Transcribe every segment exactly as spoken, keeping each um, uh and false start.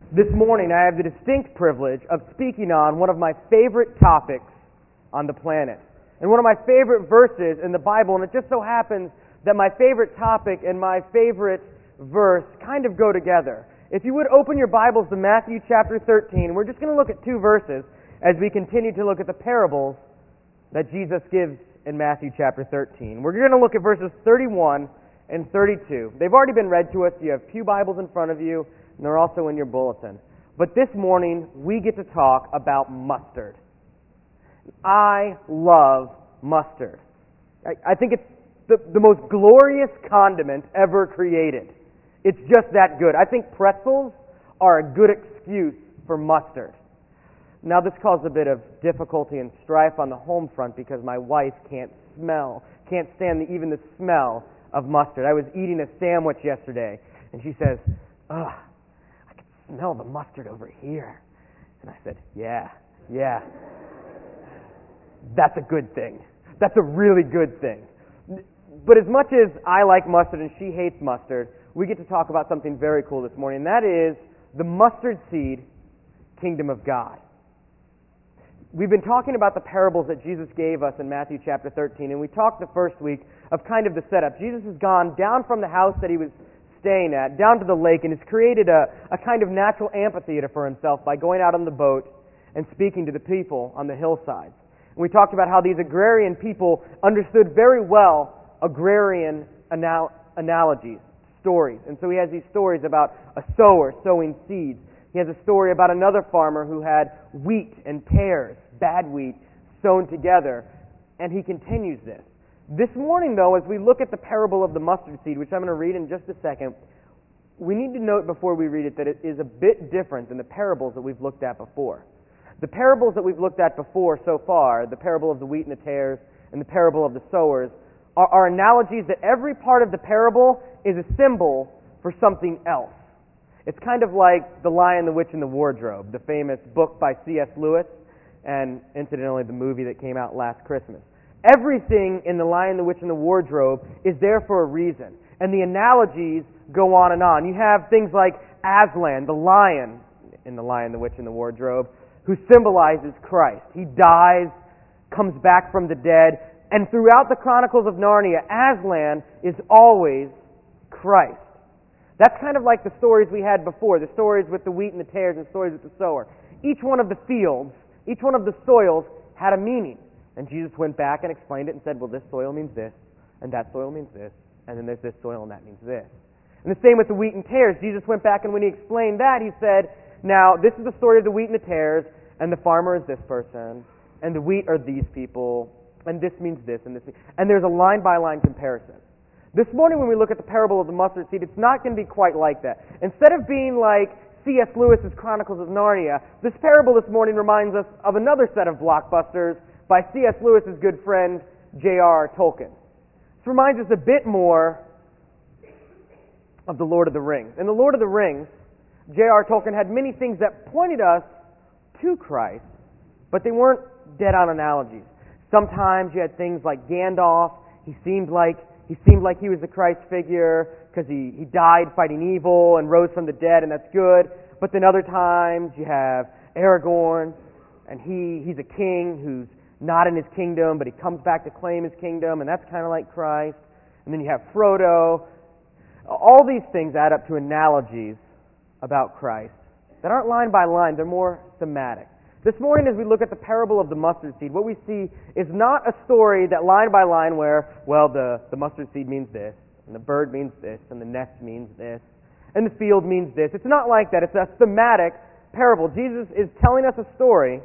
This morning I have the distinct privilege of speaking on one of my favorite topics on the planet, and one of my favorite verses in the Bible, and it just so happens that my favorite topic and my favorite verse kind of go together. If you would open your Bibles to Matthew chapter thirteen, we're just going to look at two verses as we continue to look at the parables that Jesus gives in Matthew chapter thirteen. We're going to look at verses thirty-one and thirty-two. They've already been read to us. You have pew Bibles in front of you, and they're also in your bulletin. But this morning, we get to talk about mustard. I love mustard. I, I think it's the, the most glorious condiment ever created. It's just that good. I think pretzels are a good excuse for mustard. Now, this caused a bit of difficulty and strife on the home front because my wife can't smell, can't stand the, even the smell of mustard. I was eating a sandwich yesterday, and she says, ugh, I can smell the mustard over here. And I said, yeah, yeah. That's a good thing. That's a really good thing. But as much as I like mustard and she hates mustard, we get to talk about something very cool this morning, and that is the mustard seed kingdom of God. We've been talking about the parables that Jesus gave us in Matthew chapter thirteen, and we talked the first week of kind of the setup. Jesus has gone down from the house that he was staying at, down to the lake, and has created a, a kind of natural amphitheater for himself by going out on the boat and speaking to the people on the hillsides. And we talked about how these agrarian people understood very well agrarian anal- analogies, stories. And so he has these stories about a sower sowing seeds. He has a story about another farmer who had wheat and tares, bad wheat, sown together, and he continues this. This morning, though, as we look at the parable of the mustard seed, which I'm going to read in just a second, we need to note before we read it that it is a bit different than the parables that we've looked at before. The parables that we've looked at before so far, the parable of the wheat and the tares and the parable of the sowers, are, are analogies that every part of the parable is a symbol for something else. It's kind of like The Lion, the Witch, and the Wardrobe, the famous book by C S Lewis, and incidentally the movie that came out last Christmas. Everything in The Lion, the Witch, and the Wardrobe is there for a reason, and the analogies go on and on. You have things like Aslan, the lion in The Lion, the Witch, and the Wardrobe, who symbolizes Christ. He dies, comes back from the dead, and throughout the Chronicles of Narnia, Aslan is always Christ. That's kind of like the stories we had before, the stories with the wheat and the tares and stories with the sower. Each one of the fields, each one of the soils had a meaning. And Jesus went back and explained it and said, well, this soil means this, and that soil means this, and then there's this soil and that means this. And the same with the wheat and tares. Jesus went back and when he explained that, he said, now, this is the story of the wheat and the tares, and the farmer is this person, and the wheat are these people, and this means this, and this means... And there's a line-by-line comparison. This morning when we look at the parable of the mustard seed, it's not going to be quite like that. Instead of being like C S Lewis's Chronicles of Narnia, this parable this morning reminds us of another set of blockbusters by C S Lewis's good friend, J R R Tolkien. This reminds us a bit more of The Lord of the Rings. In The Lord of the Rings, J R R Tolkien had many things that pointed us to Christ, but they weren't dead-on analogies. Sometimes you had things like Gandalf. He seemed like He seemed like he was the Christ figure because he, he died fighting evil and rose from the dead, and that's good. But then other times you have Aragorn, and he, he's a king who's not in his kingdom, but he comes back to claim his kingdom, and that's kind of like Christ. And then you have Frodo. All these things add up to analogies about Christ that aren't line by line, they're more thematic. This morning, as we look at the parable of the mustard seed, what we see is not a story that line by line where, well, the, the mustard seed means this, and the bird means this, and the nest means this, and the field means this. It's not like that. It's a thematic parable. Jesus is telling us a story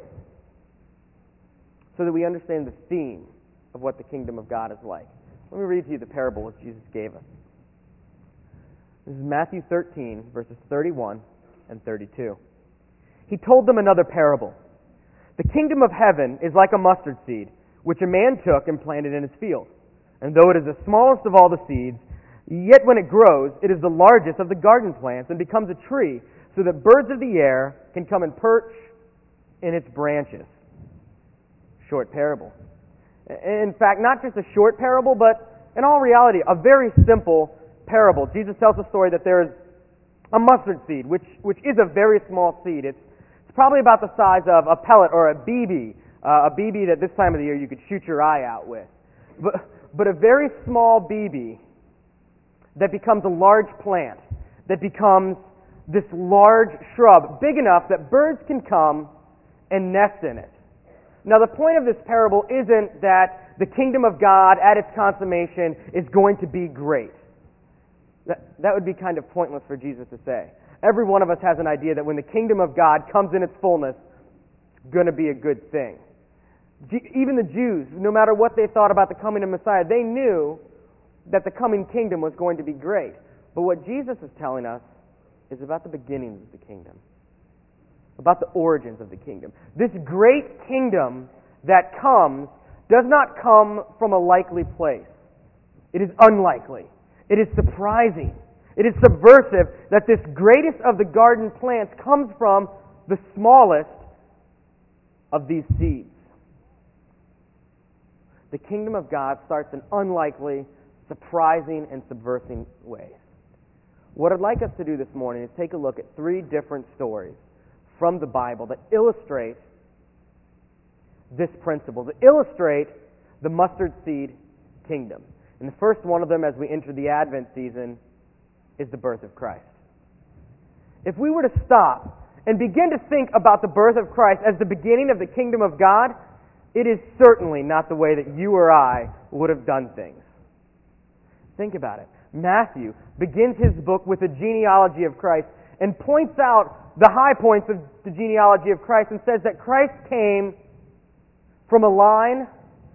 so that we understand the theme of what the kingdom of God is like. Let me read to you the parable that Jesus gave us. This is Matthew thirteen, verses thirty-one and thirty-two. He told them another parable. The kingdom of heaven is like a mustard seed, which a man took and planted in his field. And though it is the smallest of all the seeds, yet when it grows, it is the largest of the garden plants and becomes a tree, so that birds of the air can come and perch in its branches. Short parable. In fact, not just a short parable, but in all reality, a very simple parable. Jesus tells the story that there is A mustard seed, which, which is a very small seed. It's, it's probably about the size of a pellet or a B B, uh, a B B that this time of the year you could shoot your eye out with. But, but a very small B B that becomes a large plant, that becomes this large shrub, big enough that birds can come and nest in it. Now, the point of this parable isn't that the kingdom of God at its consummation is going to be great. That, that would be kind of pointless for Jesus to say. Every one of us has an idea that when the kingdom of God comes in its fullness, it's going to be a good thing. G- even the Jews, no matter what they thought about the coming of Messiah, they knew that the coming kingdom was going to be great. But what Jesus is telling us is about the beginnings of the kingdom, about the origins of the kingdom. This great kingdom that comes does not come from a likely place. It is unlikely. It is surprising. It is subversive that this greatest of the garden plants comes from the smallest of these seeds. The kingdom of God starts in unlikely, surprising, and subversing ways. What I'd like us to do this morning is take a look at three different stories from the Bible that illustrate this principle, that illustrate the mustard seed kingdom. And the first one of them, as we enter the Advent season, is the birth of Christ. If we were to stop and begin to think about the birth of Christ as the beginning of the kingdom of God, it is certainly not the way that you or I would have done things. Think about it. Matthew begins his book with a genealogy of Christ and points out the high points of the genealogy of Christ and says that Christ came from a line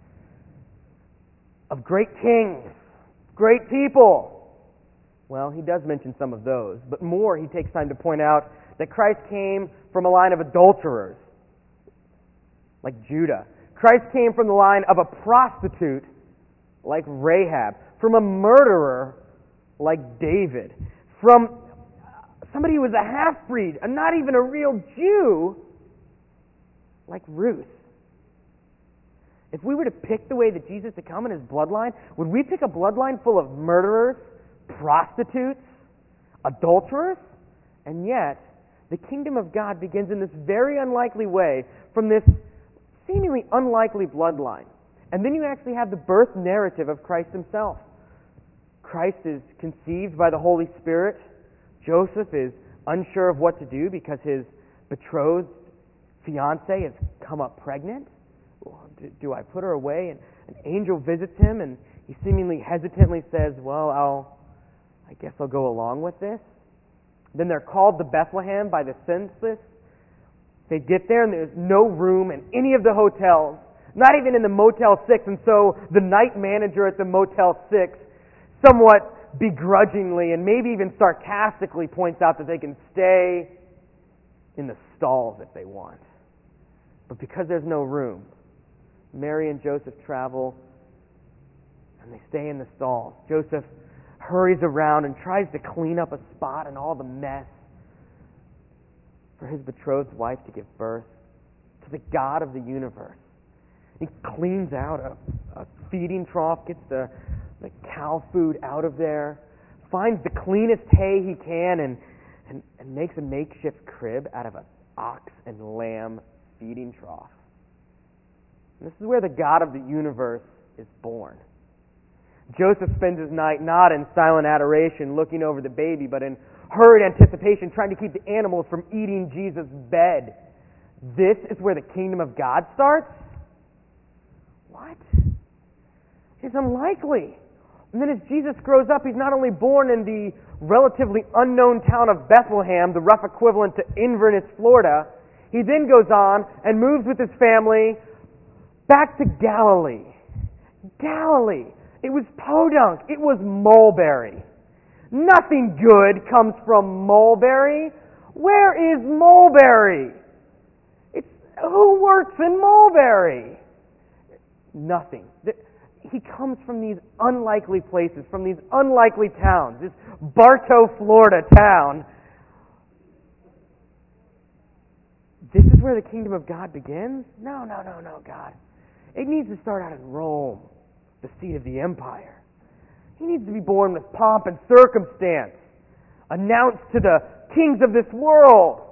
of great kings, great people. Well, he does mention some of those, but more, he takes time to point out that Christ came from a line of adulterers, like Judah. Christ came from the line of a prostitute, like Rahab, from a murderer, like David, from somebody who was a half-breed, and not even a real Jew, like Ruth. If we were to pick the way that Jesus had come in his bloodline, would we pick a bloodline full of murderers, prostitutes, adulterers? And yet, the kingdom of God begins in this very unlikely way from this seemingly unlikely bloodline. And then you actually have the birth narrative of Christ himself. Christ is conceived by the Holy Spirit. Joseph is unsure of what to do because his betrothed fiancée has come up pregnant. Do, do I put her away? And an angel visits him, and he seemingly hesitantly says, well, I'll, I guess I'll go along with this. Then they're called to Bethlehem by the census. They get there, and there's no room in any of the hotels, not even in the Motel six, and so the night manager at the Motel six somewhat begrudgingly and maybe even sarcastically points out that they can stay in the stalls if they want. But because there's no room, Mary and Joseph travel and they stay in the stalls. Joseph hurries around and tries to clean up a spot in all the mess for his betrothed wife to give birth to the God of the universe. He cleans out a, a feeding trough, gets the, the cow food out of there, finds the cleanest hay he can, and, and, and makes a makeshift crib out of an ox and lamb feeding trough. And this is where the God of the universe is born. Joseph spends his night not in silent adoration looking over the baby, but in hurried anticipation trying to keep the animals from eating Jesus' bed. This is where the kingdom of God starts? What? It's unlikely. And then as Jesus grows up, he's not only born in the relatively unknown town of Bethlehem, the rough equivalent to Inverness, Florida, he then goes on and moves with his family back to Galilee. Galilee. It was podunk. It was mulberry. Nothing good comes from mulberry. Where is mulberry? It's, who works in mulberry? Nothing. He comes from these unlikely places, from these unlikely towns. This Bartow, Florida town. This is where the kingdom of God begins? No, no, no, no, God. It needs to start out in Rome, the seat of the empire. He needs to be born with pomp and circumstance. announced to the kings of this world.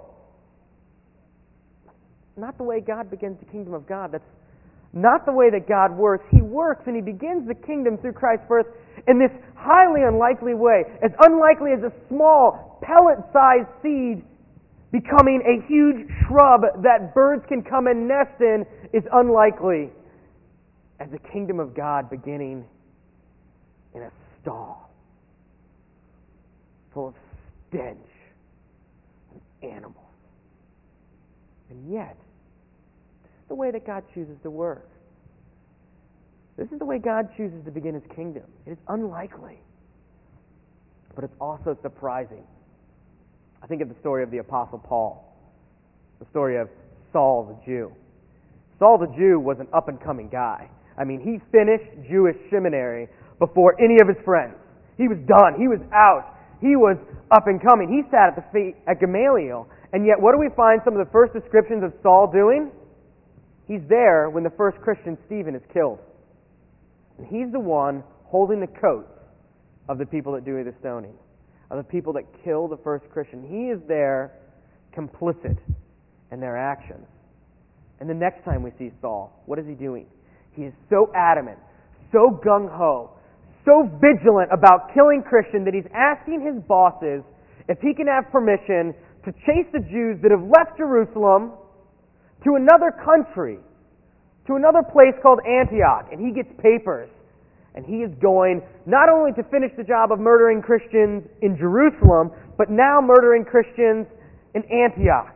Not the way God begins the kingdom of God. That's not the way that God works. He works and He begins the kingdom through Christ's birth in this highly unlikely way. As unlikely as a small pellet-sized seed becoming a huge shrub that birds can come and nest in is unlikely as the kingdom of God beginning in a stall full of stench and animals. And yet, this is the way that God chooses to work. This is the way God chooses to begin His kingdom. It is unlikely, but it's also surprising. I think of the story of the Apostle Paul, the story of Saul the Jew. Saul the Jew was an up-and-coming guy. I mean, he finished Jewish seminary before any of his friends. He was done. He was out. He was up-and-coming. He sat at the feet at Gamaliel. And yet, what do we find some of the first descriptions of Saul doing? He's there when the first Christian, Stephen, is killed. And he's the one holding the coats of the people that do the stoning, of the people that kill the first Christian. He is there complicit in their actions. And the next time we see Saul, what is he doing? He is so adamant, so gung-ho, so vigilant about killing Christians that he's asking his bosses if he can have permission to chase the Jews that have left Jerusalem to another country, to another place called Antioch. And he gets papers. And he is going not only to finish the job of murdering Christians in Jerusalem, but now murdering Christians in Antioch.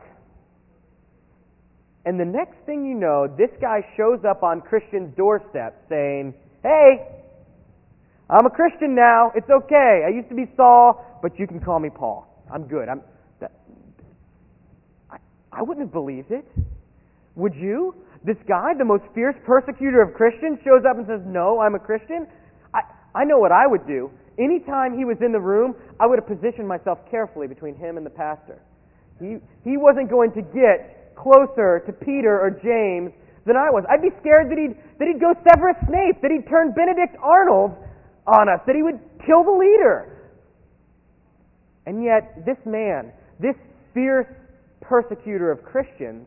And the next thing you know, this guy shows up on Christians' doorstep saying, "Hey, I'm a Christian now. It's okay. I used to be Saul, but you can call me Paul. I'm good." I'm, that, I, I wouldn't have believed it. Would you? This guy, the most fierce persecutor of Christians, shows up and says, "No, I'm a Christian." I, I know what I would do. Anytime he was in the room, I would have positioned myself carefully between him and the pastor. He, he wasn't going to get closer to Peter or James than I was. I'd be scared that he'd, that he'd go Severus Snape, that he'd turn Benedict Arnold on us, that he would kill the leader. And yet, this man, this fierce persecutor of Christians,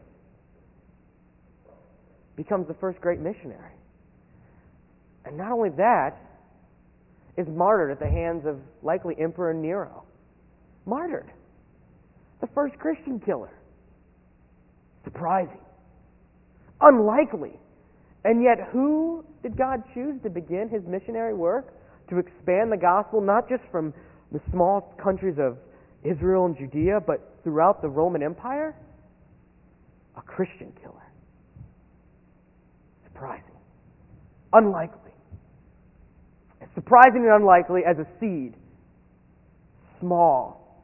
becomes the first great missionary. And not only that, is martyred at the hands of likely Emperor Nero. Martyred. The first Christian killer. Surprising. Unlikely. And yet who did God choose to begin His missionary work? To expand the gospel not just from the small countries of Israel and Judea, but throughout the Roman Empire? A Christian killer. Surprising. Unlikely. As surprising and unlikely as a seed. Small.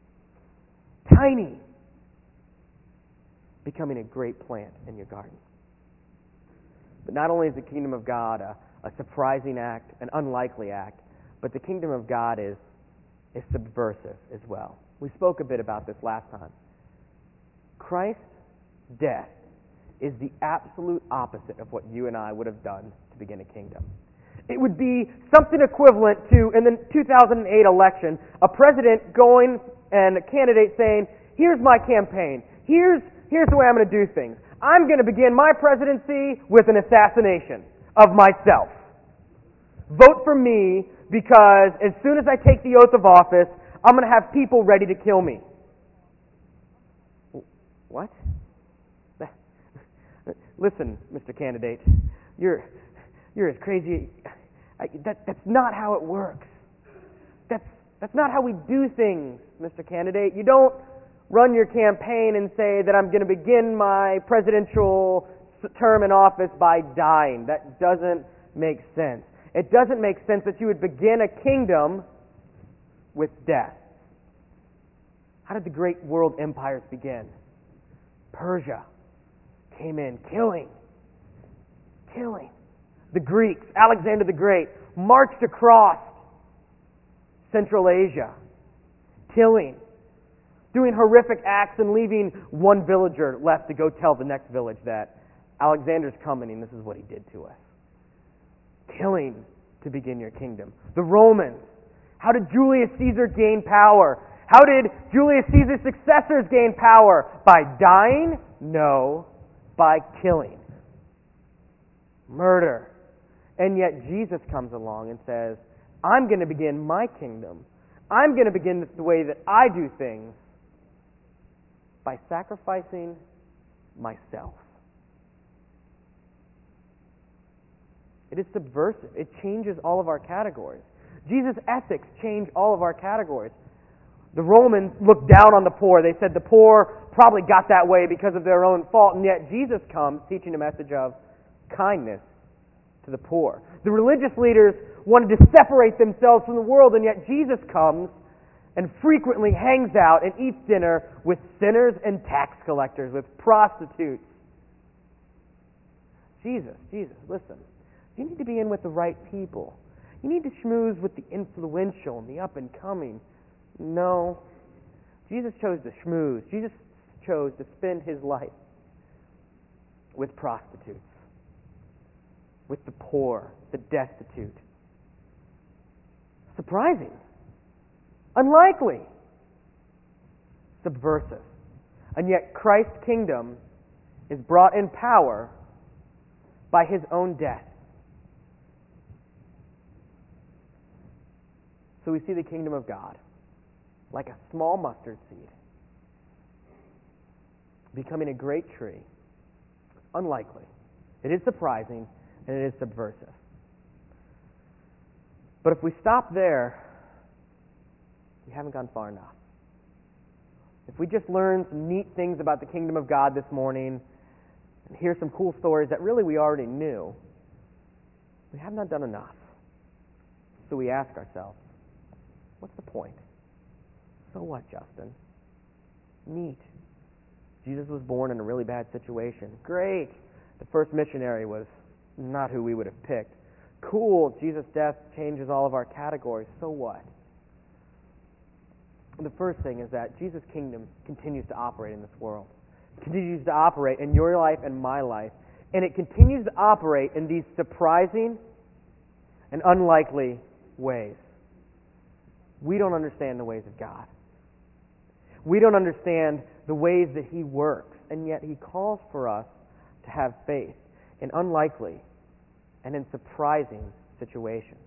Tiny. Becoming a great plant in your garden. But not only is the kingdom of God a, a surprising act, an unlikely act, but the kingdom of God is, is subversive as well. We spoke a bit about this last time. Christ's death is the absolute opposite of what you and I would have done to begin a kingdom. It would be something equivalent to, in the two thousand eight election, a president going and a candidate saying, "Here's my campaign. Here's, here's the way I'm going to do things. I'm going to begin my presidency with an assassination of myself. Vote for me because as soon as I take the oath of office, I'm going to have people ready to kill me." What? Listen, Mister Candidate, you're you're as crazy. I, that that's not how it works. That's that's not how we do things, Mister Candidate. You don't run your campaign and say that I'm going to begin my presidential term in office by dying. That doesn't make sense. It doesn't make sense that you would begin a kingdom with death. How did the great world empires begin? Persia came in, killing, killing. The Greeks, Alexander the Great, marched across Central Asia, killing, doing horrific acts and leaving one villager left to go tell the next village that Alexander's coming and this is what he did to us. Killing to begin your kingdom. The Romans, how did Julius Caesar gain power? How did Julius Caesar's successors gain power? By dying? No, by killing. Murder. And yet Jesus comes along and says, I'm going to begin my kingdom. I'm going to begin the way that I do things by sacrificing myself. It is subversive. It changes all of our categories. Jesus' ethics change all of our categories. The Romans looked down on the poor. They said the poor probably got that way because of their own fault, and yet Jesus comes teaching a message of kindness to the poor. The religious leaders wanted to separate themselves from the world, and yet Jesus comes and frequently hangs out and eats dinner with sinners and tax collectors, with prostitutes. Jesus, Jesus, listen. You need to be in with the right people. You need to schmooze with the influential and the up-and-coming. No. Jesus chose to schmooze. Jesus chose to spend his life with prostitutes, with the poor, the destitute. Surprising. Unlikely. Subversive. And yet Christ's kingdom is brought in power by his own death. So we see the kingdom of God like a small mustard seed becoming a great tree. Unlikely. It is surprising and it is subversive. But if we stop there, we haven't gone far enough. If we just learn some neat things about the kingdom of God this morning and hear some cool stories that really we already knew, we have not done enough. So we ask ourselves, what's the point? So what, Justin? Neat. Jesus was born in a really bad situation. Great. The first missionary was not who we would have picked. Cool. Jesus' death changes all of our categories. So what? The first thing is that Jesus' kingdom continues to operate in this world. It continues to operate in your life and my life. And it continues to operate in these surprising and unlikely ways. We don't understand the ways of God. We don't understand the ways that he works, and yet he calls for us to have faith in unlikely and in surprising situations.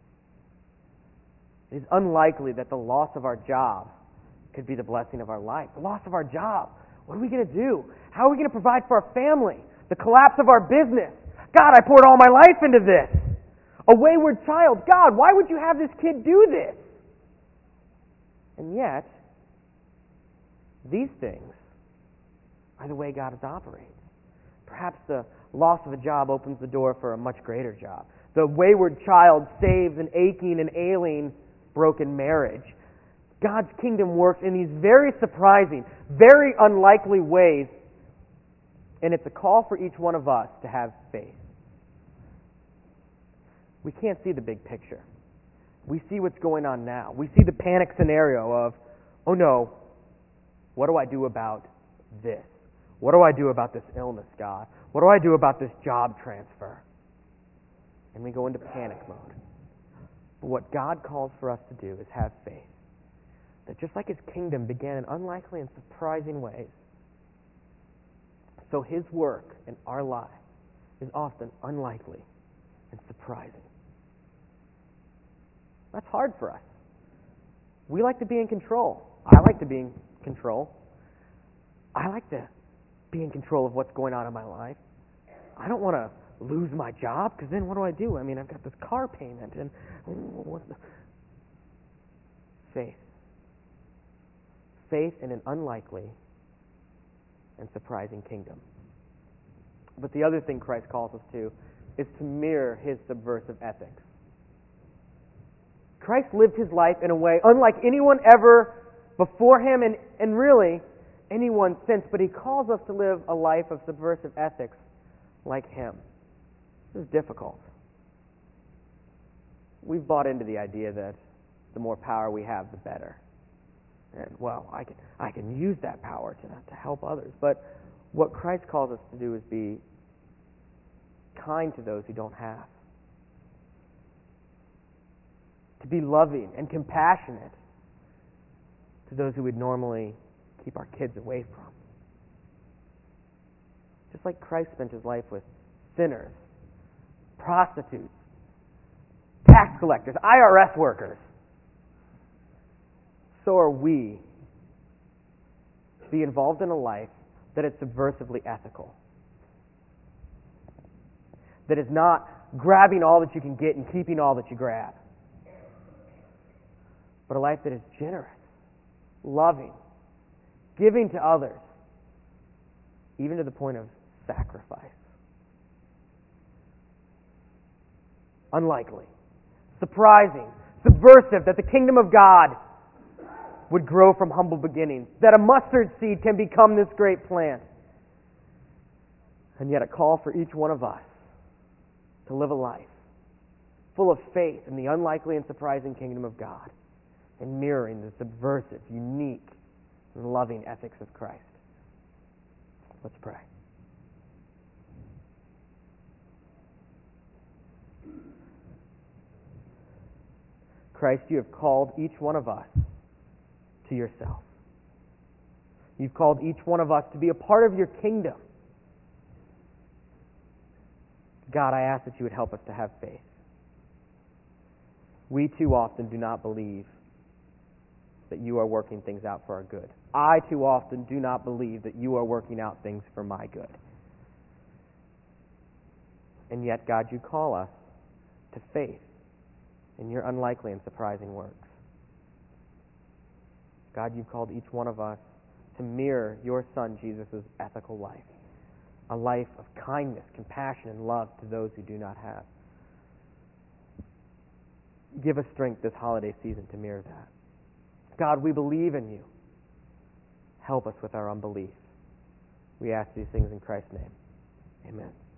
It is unlikely that the loss of our job could be the blessing of our life. The loss of our job. What are we going to do? How are we going to provide for our family? The collapse of our business. God, I poured all my life into this. A wayward child. God, why would you have this kid do this? And yet, these things are the way God operates. Perhaps the loss of a job opens the door for a much greater job. The wayward child saves an aching and ailing broken marriage. God's kingdom works in these very surprising, very unlikely ways, and it's a call for each one of us to have faith. We can't see the big picture. We see what's going on now. We see the panic scenario of, oh no, what do I do about this? What do I do about this illness, God? What do I do about this job transfer? And we go into panic mode. But what God calls for us to do is have faith. That just like his kingdom began in unlikely and surprising ways, so his work in our lives is often unlikely and surprising. That's hard for us. We like to be in control. I like to be in control. I like to be in control of what's going on in my life. I don't want to lose my job, because then what do I do? I mean, I've got this car payment, and what the... Faith. Faith in an unlikely and surprising kingdom. But the other thing Christ calls us to is to mirror his subversive ethics. Christ lived his life in a way unlike anyone ever before him, and, and really anyone since, but he calls us to live a life of subversive ethics like him. This is difficult. We've bought into the idea that the more power we have, the better. And, well, I can I can use that power to, to help others. But what Christ calls us to do is be kind to those who don't have. To be loving and compassionate to those who would normally keep our kids away from. Just like Christ spent his life with sinners, prostitutes, tax collectors, I R S workers, so are we to be involved in a life that is subversively ethical, that is not grabbing all that you can get and keeping all that you grab, but a life that is generous, loving, giving to others, even to the point of sacrifice. Unlikely, surprising, subversive that the kingdom of God would grow from humble beginnings, that a mustard seed can become this great plant. And yet a call for each one of us to live a life full of faith in the unlikely and surprising kingdom of God and mirroring the subversive, unique, and loving ethics of Christ. Let's pray. Christ, you have called each one of us to yourself. You've called each one of us to be a part of your kingdom. God, I ask that you would help us to have faith. We too often do not believe that you are working things out for our good. I too often do not believe that you are working out things for my good. And yet, God, you call us to faith in your unlikely and surprising works. God, you've called each one of us to mirror your Son, Jesus' ethical life, a life of kindness, compassion, and love to those who do not have. Give us strength this holiday season to mirror that. God, we believe in you. Help us with our unbelief. We ask these things in Christ's name. Amen.